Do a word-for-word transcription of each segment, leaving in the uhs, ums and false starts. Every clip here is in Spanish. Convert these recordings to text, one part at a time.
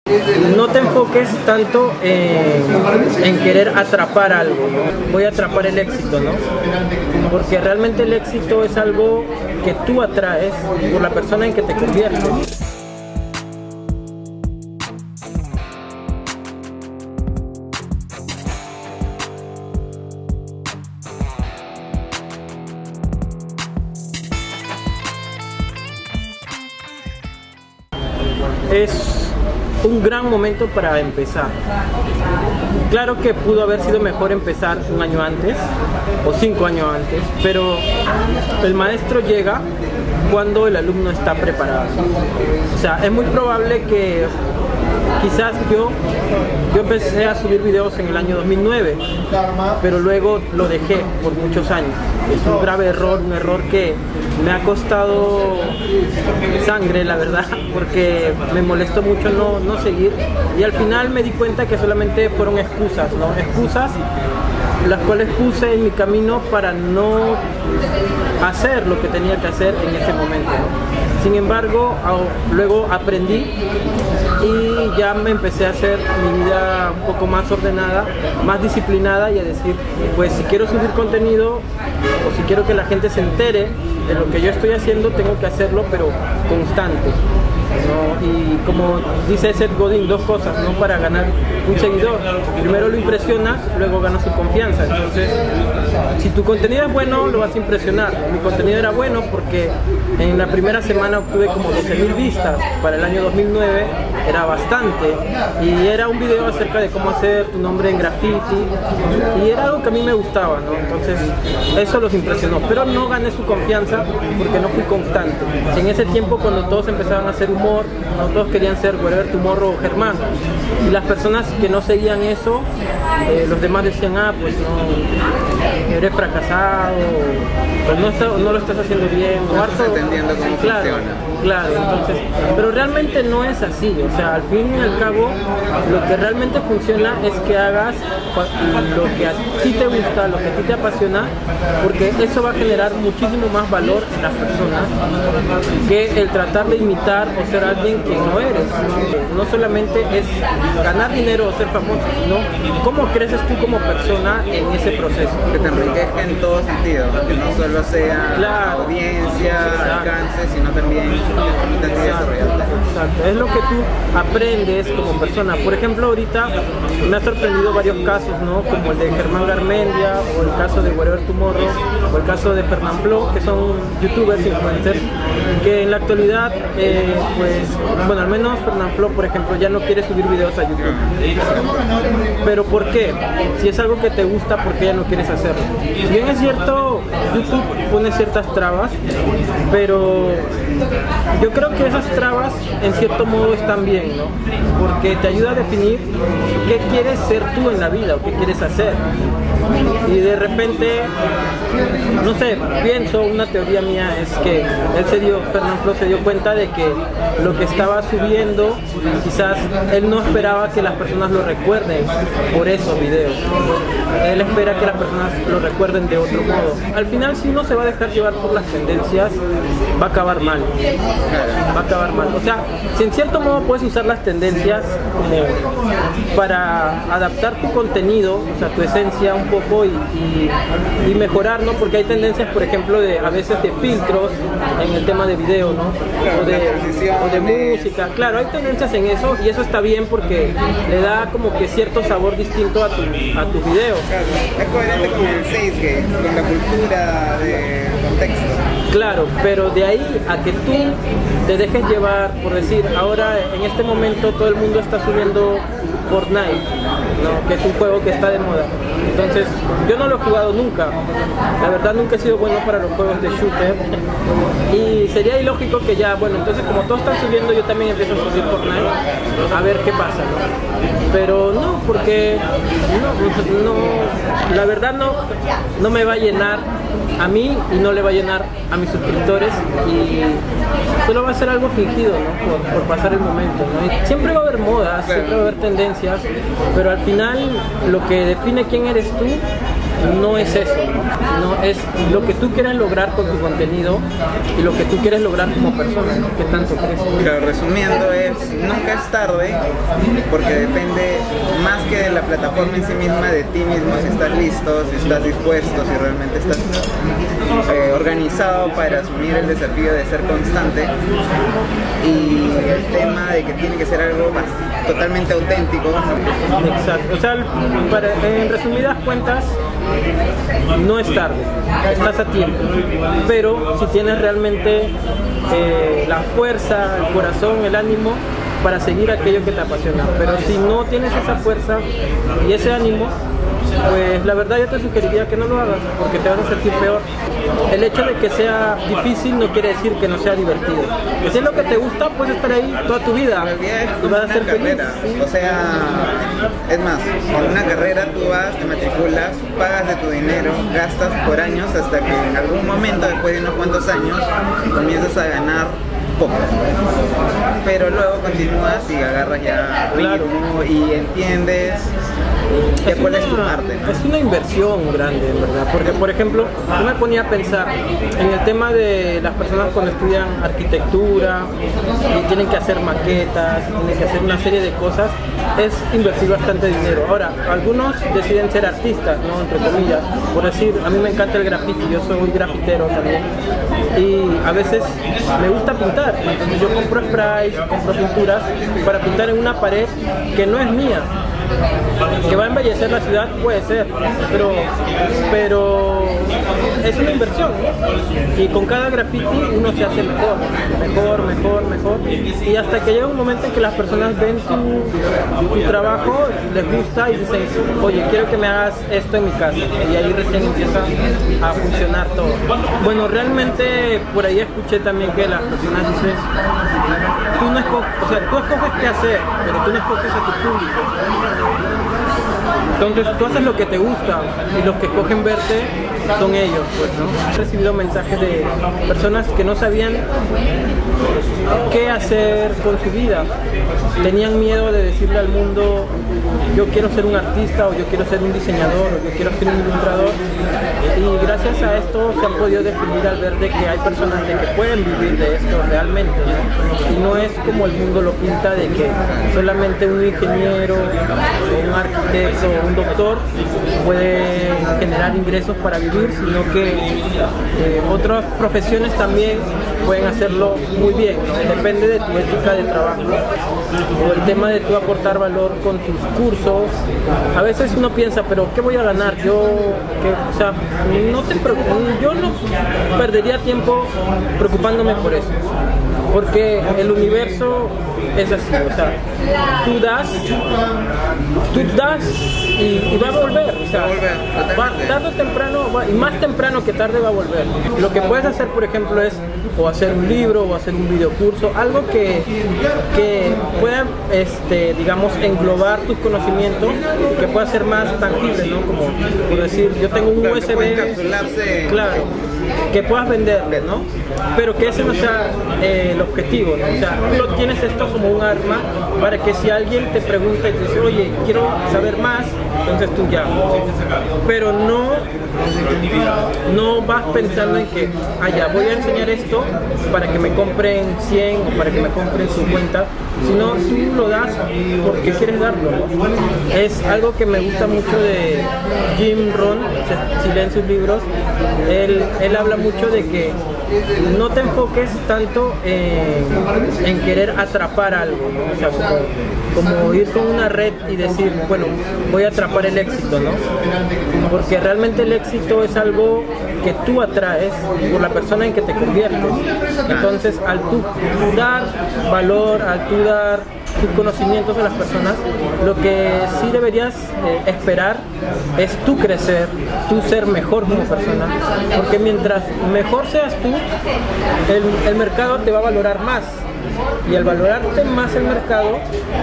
No te enfoques tanto en, en querer atrapar algo, ¿no? Voy a atrapar el éxito, ¿no? Porque realmente el éxito es algo que tú atraes por la persona en que te conviertes. Es un gran momento para empezar. Claro que pudo haber sido mejor empezar un año antes o cinco años antes, pero el maestro llega cuando el alumno está preparado. O sea, es muy probable que quizás yo, yo empecé a subir videos en el año dos mil nueve, pero luego lo dejé por muchos años. Es un grave error, un error que me ha costado sangre, la verdad, porque me molestó mucho no, no seguir, y al final me di cuenta que solamente fueron excusas, ¿no? Excusas las cuales puse en mi camino para no hacer lo que tenía que hacer en ese momento, ¿no? Sin embargo, luego aprendí y ya me empecé a hacer mi vida un poco más ordenada, más disciplinada, y a decir, pues si quiero subir contenido o si quiero que la gente se entere de lo que yo estoy haciendo, tengo que hacerlo, pero constante, ¿no? Y como dice Seth Godin, dos cosas, ¿no? Para ganar un seguidor: primero lo impresionas, luego ganas su confianza. Entonces, si tu contenido es bueno, lo vas a impresionar. Mi contenido era bueno porque en la primera semana obtuve como doce mil vistas. Para el año dos mil nueve era bastante, y era un video acerca de cómo hacer tu nombre en graffiti, y era algo que a mí me gustaba, ¿no? Entonces eso los impresionó, pero no gané su confianza porque no fui constante. En ese tiempo, cuando todos empezaban a hacer humor, no todos querían ser Wherever Tomorrow o Germán, y las personas que no seguían eso, eh, los demás decían, ah, pues no, eres fracasado, pues no, está, no lo estás haciendo bien, no estás entendiendo cómo claro, funciona. Claro, entonces, pero realmente no es así. O sea, al fin y al cabo, lo que realmente funciona es que hagas lo que a ti te gusta, lo que a ti te apasiona, porque eso va a generar muchísimo más valor en las personas que el tratar de imitar o ser alguien que no eres. No solamente es ganar dinero o ser famoso, sino cómo creces tú como persona en ese proceso. Que te enriquezca en todo sentido, que no solo sea claro, audiencia, exacto, alcance, sino también exacto, exacto. Es lo que tú aprendes como persona. Por ejemplo, ahorita me ha sorprendido varios casos, ¿no? Como el de Germán Garmendia, o el caso de Wherever Tomorrow, o el caso de Fernanfloo, que son youtubers, influencers, que en la actualidad, eh, pues, bueno, al menos Fernanfloo, por ejemplo, ya no quiere subir videos a YouTube. ¿Pero por qué? Si es algo que te gusta, ¿por qué ya no quieres hacerlo? Bien, es cierto, YouTube pone ciertas trabas, pero yo creo que esas trabas en cierto modo están bien, ¿no? Porque te ayuda a definir qué quieres ser tú en la vida o qué quieres hacer. Y de repente, no sé, pienso, una teoría mía es que él se dio, Fernanfloo se dio cuenta de que lo que estaba subiendo, quizás él no esperaba que las personas lo recuerden por esos videos. Él espera que las personas lo recuerden de otro modo. Al final, si uno se va a dejar llevar por las tendencias, va a acabar mal. Va a acabar mal. O sea, si en cierto modo puedes usar las tendencias como para adaptar tu contenido, o sea, tu esencia un poco y, y, y mejorar, ¿no? Porque hay tendencias, por ejemplo, de a veces de filtros en el tema de video, ¿no? O de, o de música. Claro, hay tendencias en eso, y eso está bien porque le da como que cierto sabor distinto a tu, a tu video. Claro, es coherente con el seis, con la cultura de contexto. Claro, pero de ahí a que tú te dejes llevar, por decir, ahora en este momento todo el mundo está subiendo Fortnite, ¿no? Que es un juego que está de moda. Entonces, yo no lo he jugado nunca. La verdad, nunca he sido bueno para los juegos de shooter. Y sería ilógico que ya, bueno, entonces como todos están subiendo, yo también empiezo a subir Fortnite, a ver qué pasa, ¿no? Pero no, porque no, no, la verdad no, no me va a llenar a mí y no le va a llenar a mis suscriptores, y solo va a ser algo fingido, ¿no? Por, por pasar el momento, ¿no? Y siempre va a haber modas, siempre va a haber tendencias, pero al final lo que define quién eres tú no es eso, no es lo que tú quieres lograr con tu contenido y lo que tú quieres lograr como persona, ¿no? ¿Qué tanto crees? Claro, resumiendo es, nunca es tarde, porque depende más que de la plataforma en sí misma, de ti mismo, si estás listo, si estás dispuesto, si realmente estás eh, organizado para asumir el desafío de ser constante. Y el tema de que tiene que ser algo más totalmente auténtico. Exacto, o sea, para, en resumidas cuentas, no es tarde, estás a tiempo, pero si tienes realmente eh, la fuerza, el corazón, el ánimo para seguir aquello que te apasiona. Pero si no tienes esa fuerza y ese ánimo, pues la verdad yo te sugeriría que no lo hagas, porque te vas a sentir peor. El hecho de que sea difícil no quiere decir que no sea divertido. Que si es lo que te gusta, puedes estar ahí toda tu vida y vas a ser feliz. ¿Sí? O sea, es más, en una carrera tú vas, te matriculas, pagas de tu dinero, gastas por años hasta que en algún momento, después de unos cuantos años, comienzas a ganar poco, pero luego continúas y agarras ya ritmo y entiendes que cuál es tu parte, ¿no? Es una inversión grande, en verdad, porque por ejemplo, yo me ponía a pensar en el tema de las personas cuando estudian arquitectura y tienen que hacer maquetas, tienen que hacer una serie de cosas, es invertir bastante dinero. Ahora, algunos deciden ser artistas, ¿no? Entre comillas, por decir, a mí me encanta el graffiti, yo soy grafitero también, y a veces me gusta pintar, entonces yo compro sprays, compro pinturas para pintar en una pared que no es mía. Que va a embellecer la ciudad, puede ser, pero, pero es una inversión, ¿no? Y con cada graffiti uno se hace mejor, mejor, mejor, mejor, y hasta que llega un momento en que las personas ven tu, tu trabajo, les gusta y dicen, oye, quiero que me hagas esto en mi casa, y ahí recién empieza a funcionar todo. Bueno, realmente por ahí escuché también que las personas dicen, tú no escoges, o sea, tú escoges qué hacer, pero tú no escoges a tu público. Entonces tú haces lo que te gusta y los que escogen verte son ellos, pues, ¿no? He recibido mensajes de personas que no sabían qué hacer con su vida. Tenían miedo de decirle al mundo, yo quiero ser un artista, o yo quiero ser un diseñador, o yo quiero ser un ilustrador. Y gracias a esto se han podido definir al ver de que hay personas de que pueden vivir de esto realmente, ¿no? Y no es como el mundo lo pinta, de que solamente un ingeniero, o un arquitecto, o un doctor puede generar ingresos para vivir, sino que eh, otras profesiones también pueden hacerlo muy bien, ¿no? Depende de tu ética de trabajo o el tema de tu aportar valor con tus cursos. A veces uno piensa, pero ¿qué voy a ganar? Yo, que, o sea, no te preocupes, yo no perdería tiempo preocupándome por eso, porque el universo es así, o sea, tú das, tú das y, y va a volver, o sea, va, tarde o temprano, va, y más temprano que tarde va a volver. Lo que puedes hacer, por ejemplo, es o hacer un libro o hacer un videocurso, algo que, que pueda, este, digamos, englobar tus conocimientos, que pueda ser más tangible, ¿no? Como por decir, yo tengo un U S B, claro, que puedas vender, ¿no? Pero que ese no sea eh, el objetivo, ¿no? O sea, tú lo tienes esto como un arma para que si alguien te pregunta y te dice, oye, quiero saber más, entonces tú ya. Pero no, no vas pensando en que, ah, ya, voy a enseñar esto para que me compren cien o para que me compren cincuenta, sino tú lo das porque quieres darlo. Es algo que me gusta mucho de Jim Rohn, si leen sus libros, él, él habla mucho de que no te enfoques tanto en, en querer atrapar algo, ¿no? O sea, como, como ir con una red y decir, bueno, voy a atrapar el éxito, ¿no? Porque realmente el éxito es algo que tú atraes por la persona en que te conviertes. Entonces, al tú dar valor, al tú dar tus conocimientos a las personas, lo que sí deberías eh, esperar es tú crecer, tú ser mejor como persona, porque mientras mejor seas tú, el, el mercado te va a valorar más, y al valorarte más el mercado,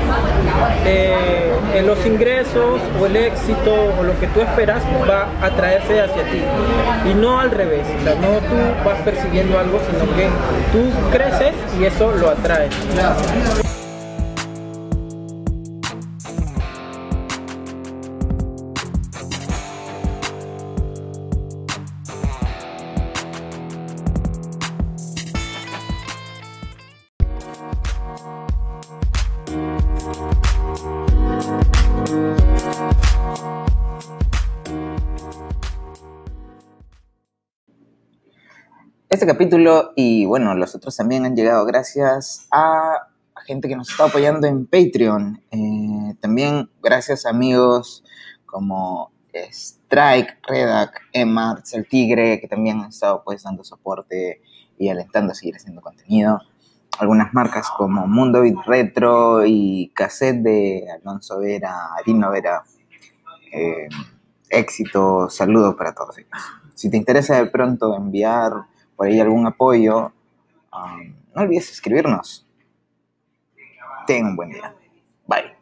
eh, en los ingresos o el éxito o lo que tú esperas va a traerse hacia ti, y no al revés. O sea, no tú vas persiguiendo algo, sino que tú creces y eso lo atrae. Este capítulo y bueno, los otros también han llegado gracias a gente que nos está apoyando en Patreon. Eh, también gracias a amigos como Strike, Redac, Emarts, El Tigre, que también han estado pues dando soporte y alentando a seguir haciendo contenido. Algunas marcas como Mundo Beat Retro y Cassette de Alonso Vera, Arino Vera. Eh, éxito, saludos para todos ellos. Si te interesa de pronto enviar por ahí algún apoyo, um, no olvides escribirnos. Ten un buen día. Bye.